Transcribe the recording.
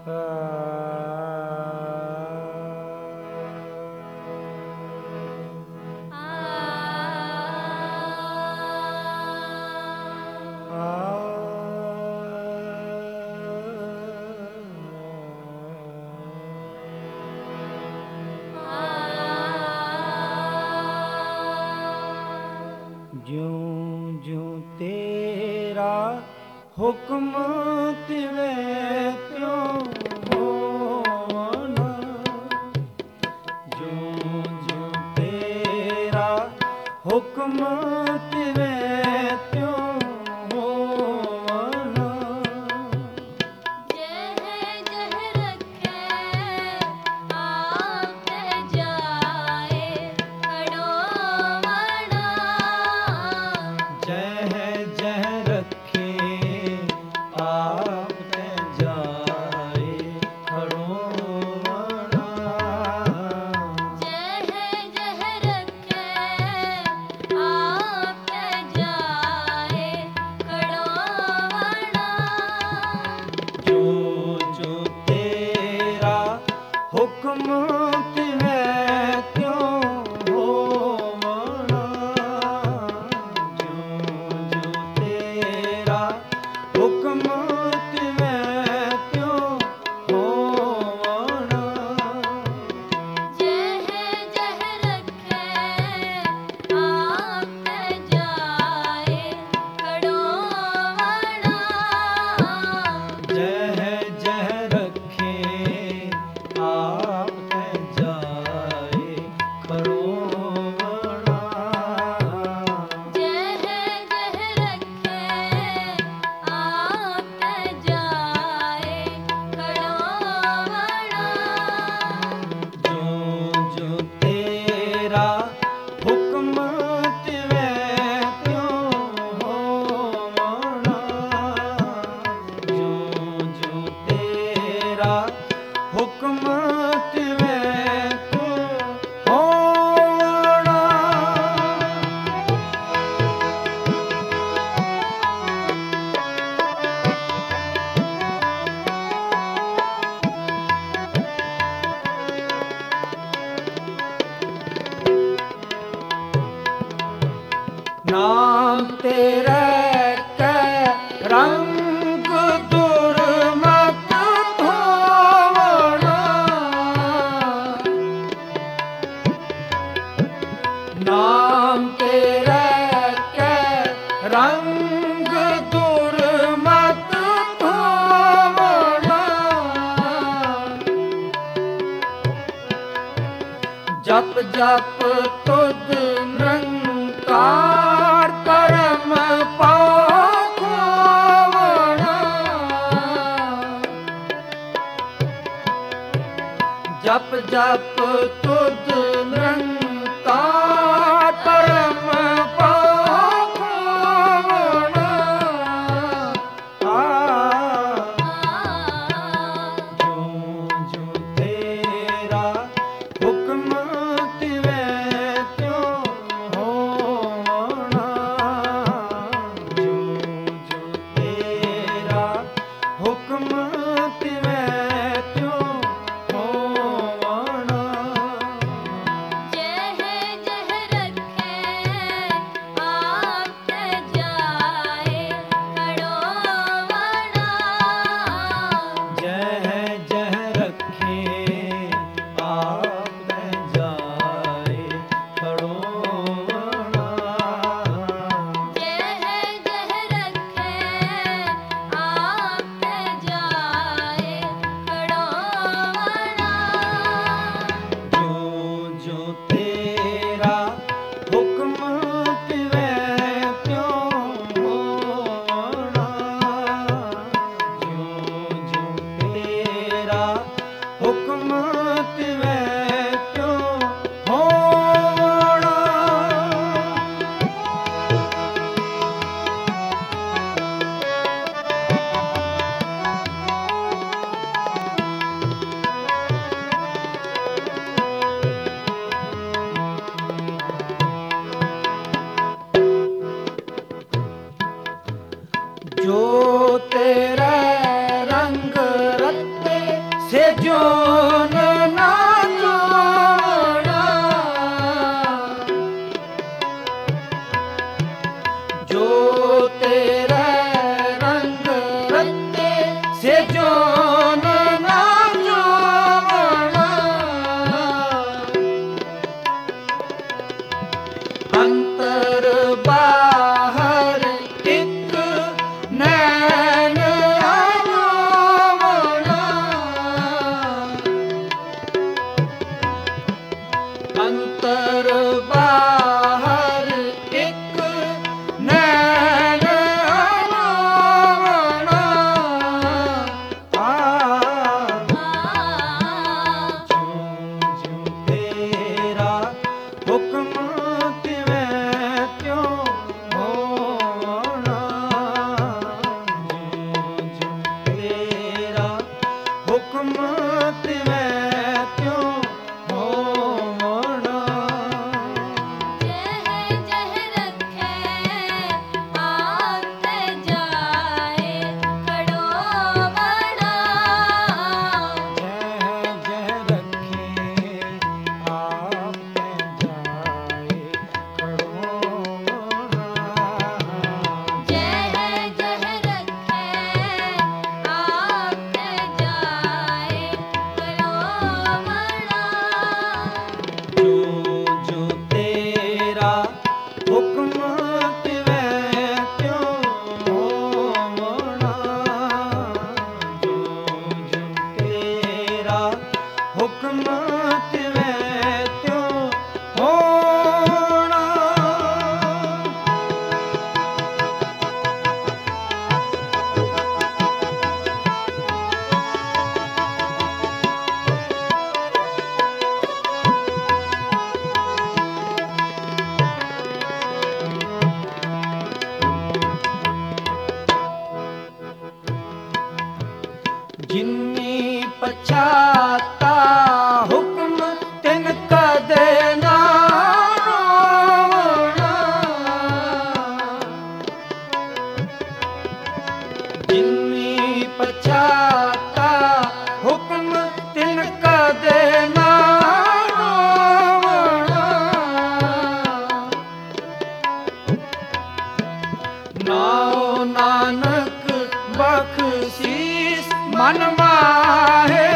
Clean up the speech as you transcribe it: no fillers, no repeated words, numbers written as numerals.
ज्यों ज्यों तेरा हुक्म तिवे त्यों होना, ज्यों ज्यों तेरा हुक्म तिवे त्यों होना। जह जह रखे आप जाए खड़ोवना, जह जह रखे आप जाए खड़ोवना, जह जह रखे आप जाए खड़ोवना। जो जो तेरा हुक्म तिवे त्यों होवना, जो जो तेरा हुक्म तिवे त्यों होवना। जह जह रखे आप जाए खड़ोवना, जह जह रखे आप जाए खड़ोवना, जह जह रखे आप जाए खड़ोवना। जो जो तेरा हुक्म तिवे त्यों होवना, जो जो तेरा हुक्म तिवे त्यों होवना। नाम तेरे कै रंग दुर्मत होवना, नाम तेरे कै रंग दुर्मत होवना। जप जप तुध निरंकार करम पाखोवना, जप जप तुध निरंकार करम पाखोवना। ज्यों ज्यों तेरा हुक्म तिवे त्यों होवना, ज्यों ज्यों तेरा हुक्म तिवे त्यों होवना। जह जह रखे आप जाए खड़ोवना, जह जह रखे आप जाए खड़ोवना, जह जह रखे आप जाए ਸੇ ਜੋਨ ਨਾ ਜੋਵਣਾ ਅੰਤਰ ਬਾਹਰ ਇੱਕ ਨੈਣ ਆਵਣਾ ਅੰਤਰ ਬਾਹਰ ਇੱਕ ਨੈਣ ਆਵਣਾ ਜਿਉ ਤੇਰਾ ਹੁਕਮ ਤਿਵੇਂ ਤਿਉ ਹੋਣਾ ਜਿਉ ਤੇਰਾ ਹੁਕਮ ਤਿਵੇਂ ਤਿਉ ਹੋਣਾ ਜਹ ਜਹ ਰੱਖੇ ਆਪ ਤੇ ਜਾਏ ਖੜੋ ਬਣਾ ਜਹ ਜਹ ਰੱਖੇ ਆਪ ਤੇ ਜਾਏ ਖੜੋਣਾ ਜਹ ਜਹ ਰੱਖੇ ਆਪ ਤੇ ਜਾਏ ਖੜੋ ਬਣਾ ਜੋ ਜੋ ਤੇਰਾ ਹੁਕਮ ਤਿਵੇਂ ਤਿਉ ਹੋਵਣਾ ਜੋ ਜੋ ਤੇਰਾ ਹੁਕਮ ਤਿਵੇਂ ਤਿਉ ਹੋਣਾ ਜਿਨਨੀ ਪਛਾਤਾ ਹੁਕਮ ਤਿਨ ਕਦੇ ਨਾ ਰੋਣਾ ਜਿਨਨੀ ਪਛਾਤਾ ਹੁਕਮ ਤਿਨ ਕਦੇ ਨਾ ਰੋਣਾ ਨਾਉ ਨਾਨਕ ਬਖਸ਼ੀਸ ਮਨ ਮਾਹੇ